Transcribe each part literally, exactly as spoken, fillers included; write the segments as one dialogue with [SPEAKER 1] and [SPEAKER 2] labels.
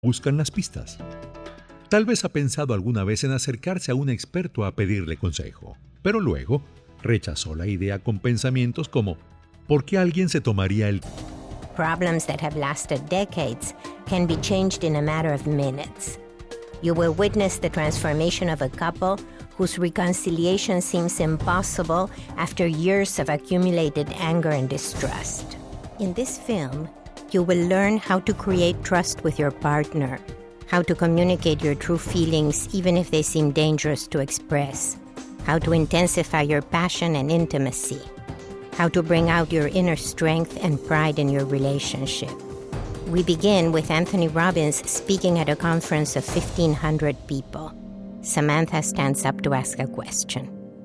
[SPEAKER 1] buscan las pistas. Tal vez ha pensado alguna vez en acercarse a un experto a pedirle consejo, pero luego rechazó la idea con pensamientos como ¿por qué alguien se tomaría el
[SPEAKER 2] Problems that have lasted decades can be changed in a matter of minutes. You will witness the transformation of a couple whose reconciliation seems impossible after years of accumulated anger and distrust. In this film, you will learn how to create trust with your partner, how to communicate your true feelings even if they seem dangerous to express, how to intensify your passion and intimacy, how to bring out your inner strength and pride in your relationship. We begin with Anthony Robbins speaking at a conference of fifteen hundred people. Samantha stands up to ask a question.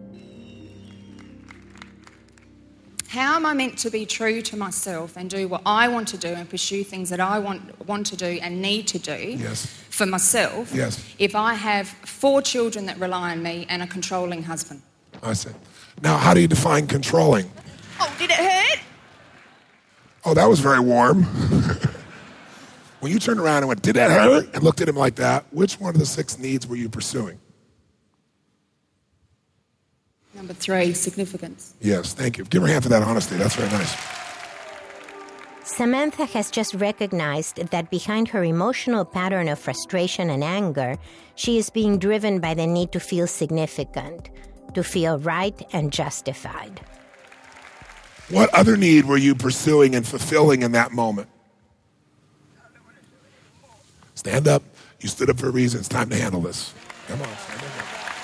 [SPEAKER 3] How am I meant to be true to myself and do what I want to do and pursue things that I want want to do and need to do
[SPEAKER 4] Yes.
[SPEAKER 3] for myself
[SPEAKER 4] Yes.
[SPEAKER 3] if I have four children that rely on me and a controlling husband?
[SPEAKER 4] I see. Now, how do you define controlling?
[SPEAKER 3] Oh, did it hurt?
[SPEAKER 4] Oh, that was very warm. When you turned around and went, did that hurt? And looked at him like that, which one of the six needs were you pursuing?
[SPEAKER 3] Number three, significance.
[SPEAKER 4] Yes, thank you. Give her a hand for that honesty. That's very nice.
[SPEAKER 2] Samantha has just recognized that behind her emotional pattern of frustration and anger, she is being driven by the need to feel significant, to feel right and justified.
[SPEAKER 4] What other need were you pursuing and fulfilling in that moment? Stand up. You stood up for a reason. It's time to handle this. Come on, stand up.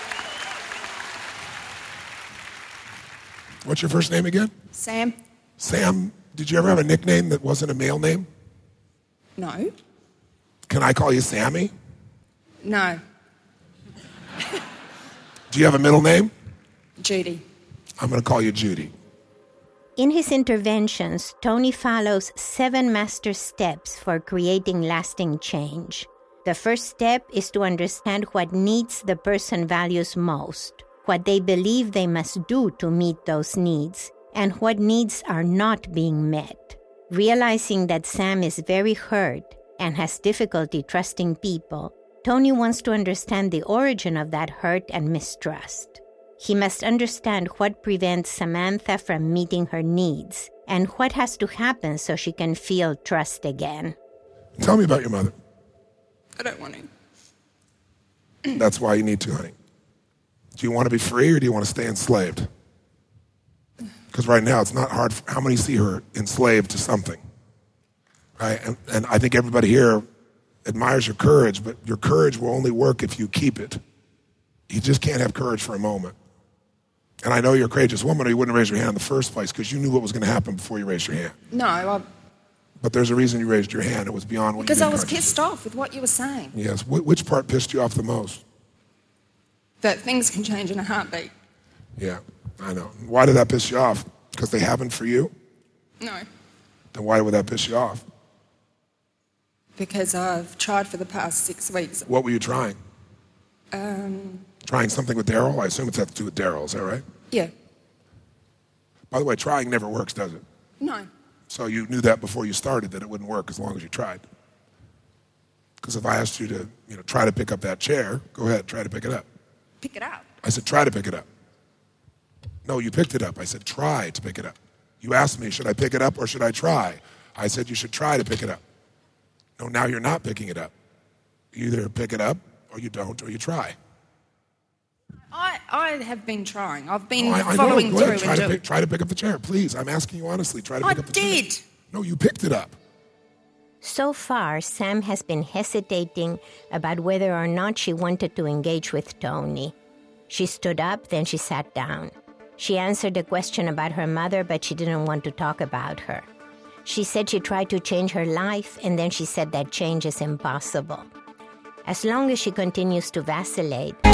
[SPEAKER 4] What's your first name again?
[SPEAKER 3] Sam?
[SPEAKER 4] Sam. Did you ever have a nickname that wasn't a male name?
[SPEAKER 3] No.
[SPEAKER 4] Can I call you Sammy?
[SPEAKER 3] No.
[SPEAKER 4] Do you have a middle name?
[SPEAKER 3] Judy.
[SPEAKER 4] I'm going to call you Judy.
[SPEAKER 2] In his interventions, Tony follows seven master steps for creating lasting change. The first step is to understand what needs the person values most, what they believe they must do to meet those needs, and what needs are not being met. Realizing that Sam is very hurt and has difficulty trusting people, Tony wants to understand the origin of that hurt and mistrust. He must understand what prevents Samantha from meeting her needs and what has to happen so she can feel trust again.
[SPEAKER 4] Tell me about your mother.
[SPEAKER 3] I don't want to.
[SPEAKER 4] That's why you need to, honey. Do you want to be free or do you want to stay enslaved? Because right now it's not hard. For, how many see her enslaved to something? Right? And, and I think everybody here admires your courage, but your courage will only work if you keep it. You just can't have courage for a moment. And I know you're a courageous woman or you wouldn't raise your hand in the first place because you knew what was going to happen before you raised your hand.
[SPEAKER 3] No, I...
[SPEAKER 4] But there's a reason you raised your hand. It was beyond what you
[SPEAKER 3] Because
[SPEAKER 4] did
[SPEAKER 3] I was
[SPEAKER 4] consciously.
[SPEAKER 3] pissed off with what you were saying.
[SPEAKER 4] Yes. Wh- which part pissed you off the most?
[SPEAKER 3] That things can change in a heartbeat.
[SPEAKER 4] Yeah, I know. Why did that piss you off? Because they haven't for you?
[SPEAKER 3] No.
[SPEAKER 4] Then why would that piss you off?
[SPEAKER 3] Because I've tried for the past six weeks.
[SPEAKER 4] What were you trying?
[SPEAKER 3] Um,
[SPEAKER 4] Trying something with Daryl? I assume it's had to do with Daryl, is that right?
[SPEAKER 3] yeah.
[SPEAKER 4] By the way, trying never works, does it?
[SPEAKER 3] No.
[SPEAKER 4] So you knew that before you started, that it wouldn't work as long as you tried. Because if I asked you to, you know, try to pick up that chair, go ahead, try to pick it up.
[SPEAKER 3] Pick it up.
[SPEAKER 4] I said, try to pick it up. No, you picked it up. I said, try to pick it up. You asked me, should I pick it up or should I try? I said, you should try to pick it up. No, now you're not picking it up. You either pick it up or you don't or you try.
[SPEAKER 3] I, I have been trying. I've been
[SPEAKER 4] Oh, I, I
[SPEAKER 3] following
[SPEAKER 4] know. Go
[SPEAKER 3] through
[SPEAKER 4] ahead. Try
[SPEAKER 3] and
[SPEAKER 4] to,
[SPEAKER 3] do
[SPEAKER 4] pick, try to pick up the chair, please. I'm asking you honestly. Try to
[SPEAKER 3] I
[SPEAKER 4] pick up the chair.
[SPEAKER 3] did.
[SPEAKER 4] No, you picked it up.
[SPEAKER 2] So far, Sam has been hesitating about whether or not she wanted to engage with Tony. She stood up, then she sat down. She answered a question about her mother, but she didn't want to talk about her. She said she tried to change her life, and then she said that change is impossible. As long as she continues to vacillate,